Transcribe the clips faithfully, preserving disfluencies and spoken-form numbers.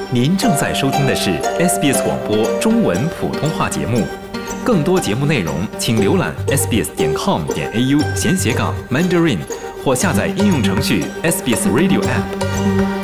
您正在收听的是 S B S 广播中文普通话节目，更多节目内容请浏览 s b s 点 com 点 a u 闲斜杠 Mandarin 或下载应用程序 S B S Radio App。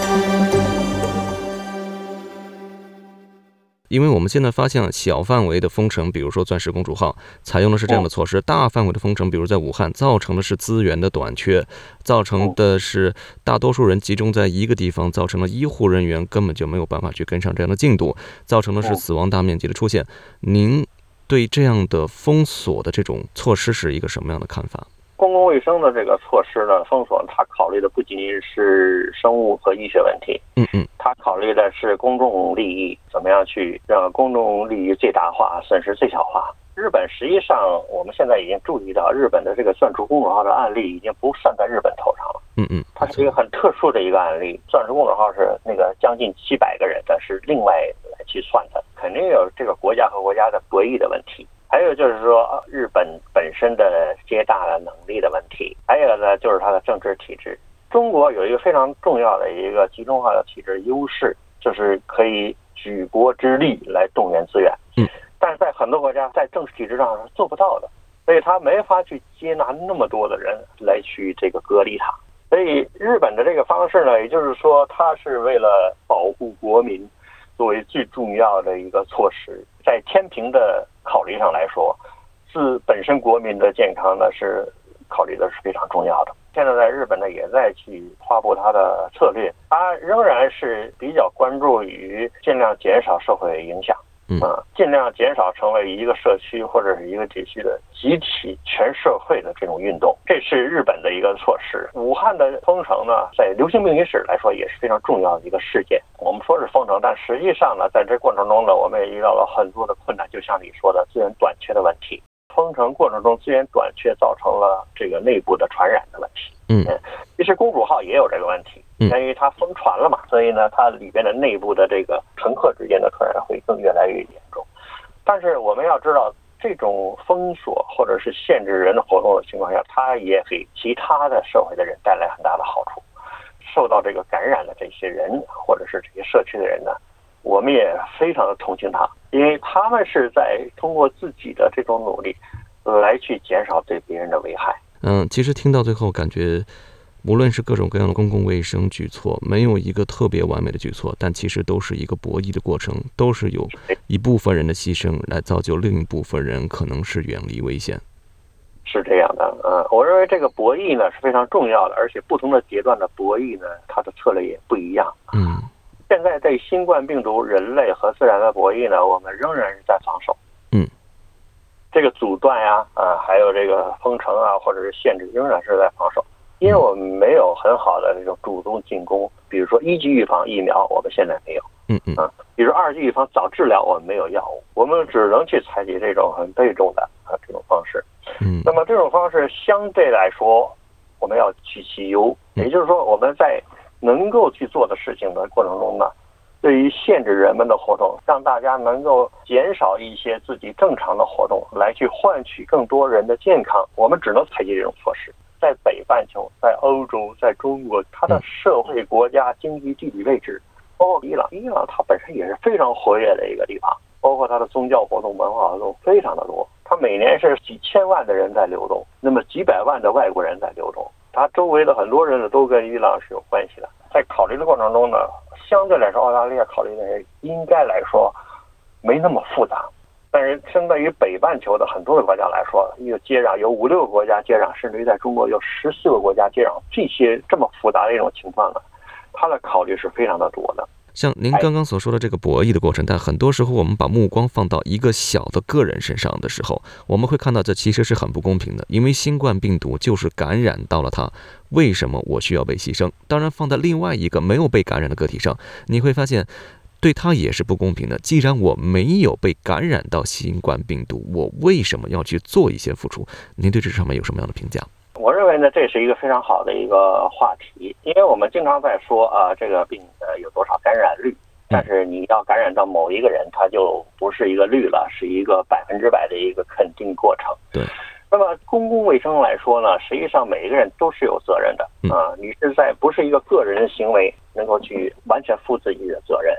因为我们现在发现了小范围的封城，比如说钻石公主号采用的是这样的措施，大范围的封城，比如在武汉造成的是资源的短缺，造成的是大多数人集中在一个地方，造成了医护人员根本就没有办法去跟上这样的进度，造成的是死亡大面积的出现。您对这样的封锁的这种措施是一个什么样的看法？ 公共卫生的这个措施呢，封锁它考虑的不仅仅是生物和医学问题， 嗯嗯， 它考虑的是公众利益，怎么样去让公众利益最大化，损失最小化。日本实际上我们现在已经注意到，日本的这个钻石公主号的案例已经不算在日本头上了， 嗯嗯， 它是一个很特殊的一个案例。钻石公主号是那个将近七百个人的，是另外来去算的，肯定有这个国家和国家的博弈的问题。还有就是说，日本本身的接纳的能力的问题，还有呢就是它的政治体制。中国有一个非常重要的一个集中化的体制优势，就是可以举国之力来动员资源。 嗯， 但是在很多国家在政治体制上是做不到的，所以他没法去接纳那么多的人来去这个隔离他。所以日本的这个方式呢，也就是说，它是为了保护国民作为最重要的一个措施，在天平的考虑上来说，自本身国民的健康呢是考虑的是非常重要的。现在在日本呢也在去发布它的策略，它仍然是比较关注于尽量减少社会影响， 嗯， 尽量减少成为一个社区或者是一个地区的集体全社会的这种运动，这是日本的一个措施。武汉的封城呢，在流行病学史来说也是非常重要的一个事件。我们说是封城，但实际上呢，在这过程中呢，我们也遇到了很多的困难，就像你说的资源短缺的问题。封城过程中资源短缺造成了这个内部的传染的问题。 嗯， 其实公主号也有这个问题，因为它疯传了嘛，所以呢，它里边的内部的这个乘客之间的传染会更越来越严重。但是我们要知道，这种封锁或者是限制人的活动的情况下，它也给其他的社会的人带来很大的好处。受到这个感染的这些人或者是这些社区的人呢，我们也非常的同情他，因为他们是在通过自己的这种努力来去减少对别人的危害。 嗯，其实听到最后感觉无论是各种各样的公共卫生举措，没有一个特别完美的举措，但其实都是一个博弈的过程，都是有一部分人的牺牲来造就另一部分人可能是远离危险。 是这样的，嗯，我认为这个博弈呢是非常重要的，而且不同的阶段的博弈呢，它的策略也不一样。 嗯， 现在对新冠病毒人类和自然的博弈呢，我们仍然是在防守。 嗯， 这个阻断呀，啊，还有这个封城啊，或者是限制，仍然是在防守，因为我们没有很好的这种主动进攻。比如说一级预防疫苗，我们现在没有。 嗯嗯， 啊，比如二级预防早治疗，我们没有药物，我们只能去采取这种很被动的啊这种方式。 嗯， 那么这种方式相对来说，我们要取其优，也就是说我们在能够去做的事情的过程中呢，对于限制人们的活动，让大家能够减少一些自己正常的活动，来去换取更多人的健康，我们只能采取这种措施。在北半球，在欧洲，在中国，它的社会、国家、经济、地理位置，包括伊朗，伊朗它本身也是非常活跃的一个地方，包括它的宗教活动、文化活动非常的多。它每年是几千万的人在流动，那么几百万的外国人在流动，它周围的很多人呢都跟伊朗是有关系的。在考虑的过程中呢，相对来说澳大利亚考虑的应该来说没那么复杂，但是相对于北半球的很多的国家来说，一个接壤有五六个国家接壤，甚至于在中国有十四个国家接壤，这些这么复杂的一种情况呢，它的考虑是非常的多的。 像您刚刚所说的这个博弈的过程，但很多时候我们把目光放到一个小的个人身上的时候，我们会看到这其实是很不公平的，因为新冠病毒就是感染到了它，为什么我需要被牺牲？当然放在另外一个没有被感染的个体上，你会发现对他也是不公平的。既然我没有被感染到新冠病毒，我为什么要去做一些付出？您对这上面有什么样的评价？ 我认为呢，这是一个非常好的一个话题，因为我们经常在说啊，这个病呃有多少感染率，但是你要感染到某一个人，它就不是一个率了，是一个百分之百的一个肯定过程。 对。 那么公共卫生来说呢，实际上每一个人都是有责任的啊，你是在不是一个个人行为能够去完全负自己的责任。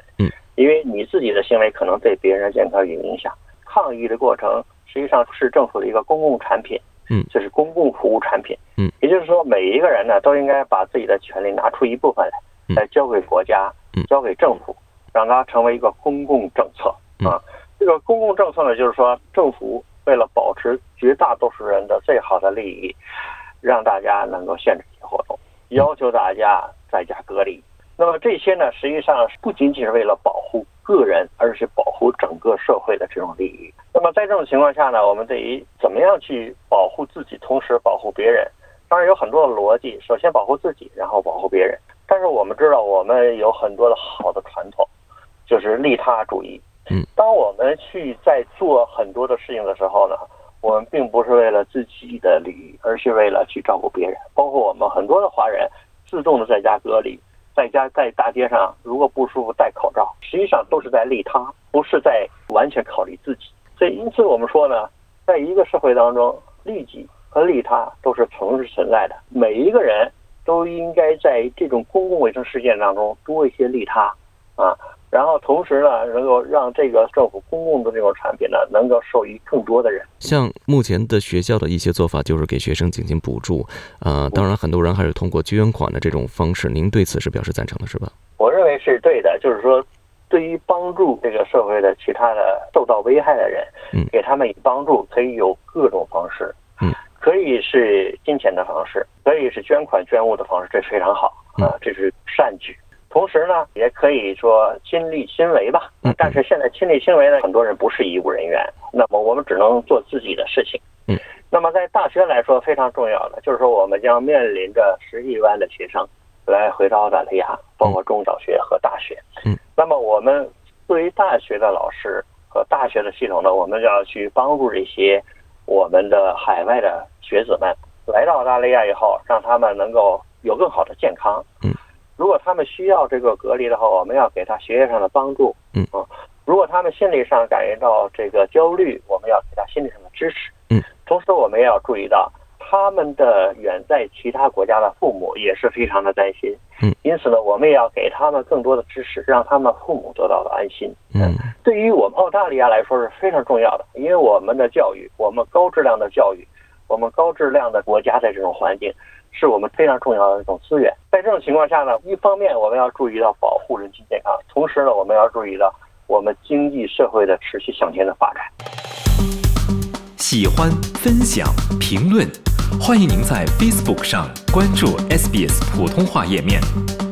自己的行为可能对别人的健康有影响。抗疫的过程实际上是政府的一个公共产品， 嗯， 就是公共服务产品， 嗯， 也就是说每一个人呢都应该把自己的权利拿出一部分来，来交给国家， 嗯， 交给政府，让它成为一个公共政策啊。这个公共政策呢，就是说政府为了保持绝大多数人的最好的利益，让大家能够限制这些活动，要求大家在家隔离。那么这些呢，实际上不仅仅是为了保护个人，而是保护整个社会的这种利益。那么在这种情况下呢，我们对于怎么样去保护自己，同时保护别人，当然有很多的逻辑。首先保护自己，然后保护别人。但是我们知道，我们有很多的好的传统，就是利他主义。 嗯， 当我们去在做很多的事情的时候呢，我们并不是为了自己的利益，而是为了去照顾别人。包括我们很多的华人自动的在家隔离，在家在大街上如果不舒服戴口罩，实际上都是在利他，不是在完全考虑自己。所以因此我们说呢，在一个社会当中，利己和利他都是同时存在的。每一个人都应该在这种公共卫生事件当中多一些利他啊，然后同时呢，能够让这个政府公共的这种产品呢，能够受益更多的人。 像目前的学校的一些做法，就是给学生进行补助，呃，当然很多人还是通过捐款的这种方式，您对此是表示赞成的，是吧？ 我认为是对的，就是说，对于帮助这个社会的其他的受到危害的人， 嗯， 给他们以帮助，可以有各种方式， 嗯， 可以是金钱的方式，可以是捐款捐物的方式，这是非常好啊，这是善举。同时呢，也可以说亲力亲为吧。但是现在亲力亲为呢，很多人不是医务人员，那么我们只能做自己的事情。 嗯， 那么在大学来说非常重要的就是说，我们将面临着十亿万的学生来回到澳大利亚，包括中小学和大学。 嗯， 那么我们对于大学的老师和大学的系统呢，我们要去帮助这些我们的海外的学子们来到澳大利亚以后，让他们能够有更好的健康。 嗯。 如果他们需要这个隔离的话，我们要给他学业上的帮助。 嗯啊，如果他们心理上感觉到这个焦虑，我们要给他心理上的支持。 嗯， 同时我们也要注意到，他们的远在其他国家的父母也是非常的担心。 嗯， 因此呢，我们也要给他们更多的支持，让他们父母得到的安心。 嗯， 对于我们澳大利亚来说是非常重要的，因为我们的教育，我们高质量的教育，我们高质量的国家的这种环境，是我们非常重要的一种资源。在这种情况下呢，一方面我们要注意到保护人群健康，同时呢，我们要注意到我们经济社会的持续向前的发展。 喜欢、分享、评论，欢迎您在 Facebook 上关注 S B S 普通话页面。